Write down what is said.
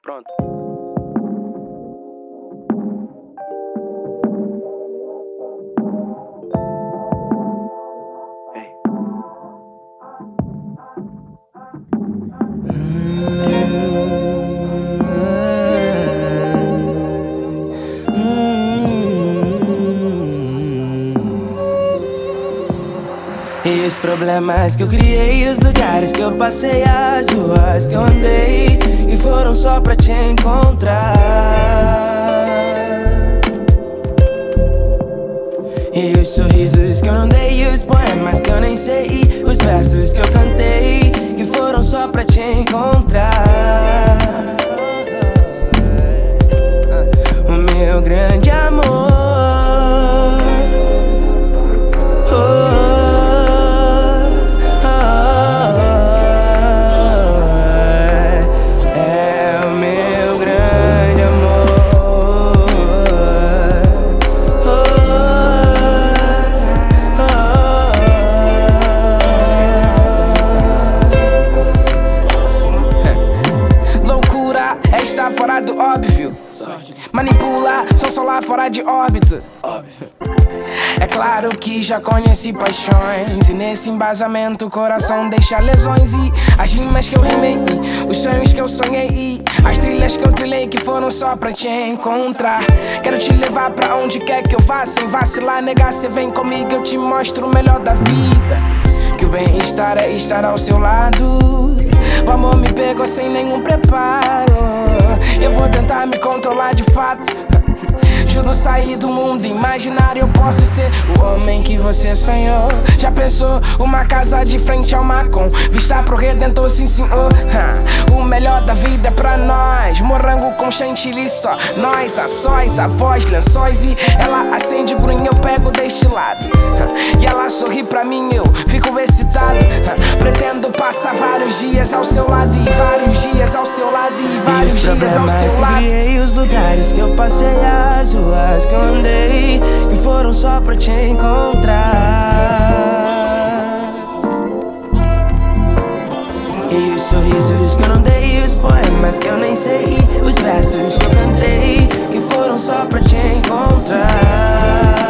Pronto. E os problemas que eu criei, os lugares que eu passei, as ruas que eu andei, que foram só pra te encontrar. E os sorrisos que eu não dei, os poemas que eu nem sei, os versos que eu cantei, que foram só pra te encontrar. O meu grande amor. Está fora do óbvio. Manipular, só lá fora de órbita. É claro que já conheci paixões, e nesse embasamento o coração deixa lesões. E as rimas que eu rimei, e os sonhos que eu sonhei, e as trilhas que eu trilhei, que foram só pra te encontrar. Quero te levar pra onde quer que eu vá, sem vacilar, negar. Cê vem comigo, eu te mostro o melhor da vida. Que o bem-estar é estar ao seu lado. O amor me pegou sem nenhum preparo. Eu vou tentar me controlar de fato. Juro sair do mundo imaginário. Eu posso ser o homem que você sonhou. Já pensou? Uma casa de frente ao mar, com vista pro Redentor, sim senhor. O melhor da vida é pra nós. Morango com chantilly, só nós, a sóis, avós, lençóis. E ela acende grunho, eu pego deste lado. E ela sorri pra mim, eu fico excitado. Pretendo passar vários dias ao seu lado, e vários dias ao seu lado, e vários dias ao seu lado. Que eu criei, os lugares que eu passei, as ruas que eu andei, que foram só pra te encontrar. E os sorrisos que eu não dei, os poemas que eu nem sei, os versos que eu cantei, que foram só pra te encontrar.